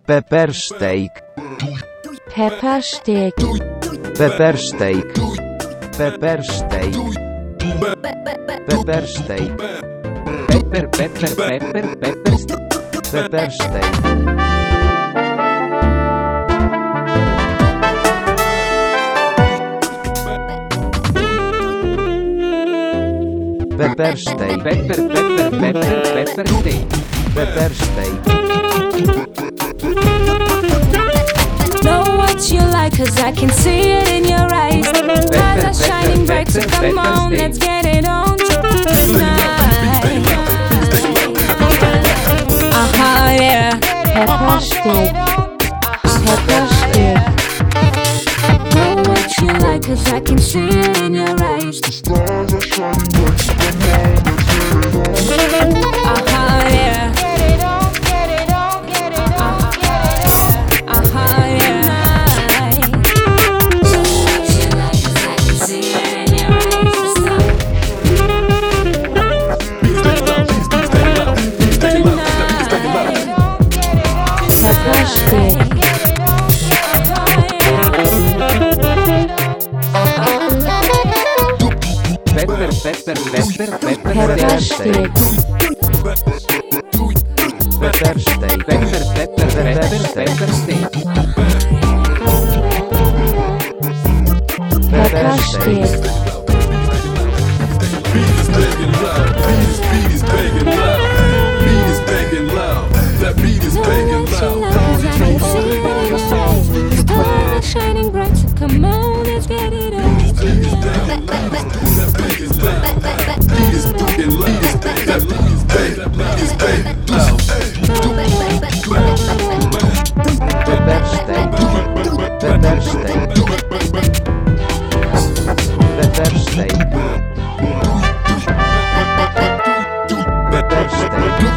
Pepper steak. Pepper steak. Pepper steak. Pepper steak. Pepper steak. Pepper steak. Pepper steak. Pepper steak. Pepper steak. Know what you like, cause I can see it in your eyes. Eyes are shining bright, so come on, let's get it on tonight. Yeah. Pepper steak. Pepper steak. Know what you like, cause I can see it in your eyes. The stars are shining bright, so come on, let's get it on. Yeah. Get it on, get it on, get it on, get it on. Yeah. Know what you like, cause I can see it in your eyes. Pepper steak. Pepper steak. Pepper steak. Pepper steak. Pepper steak. Beat is banging loud. Beat is banging loud. Beat is banging loud. That beat is banging loud. Stars shining bright, so come on, let's get it on. That beat is loud. Beat is banging loud. That beat is banging loud. Pepper steak. Pepper steak. Pepper steak. Pepper steak.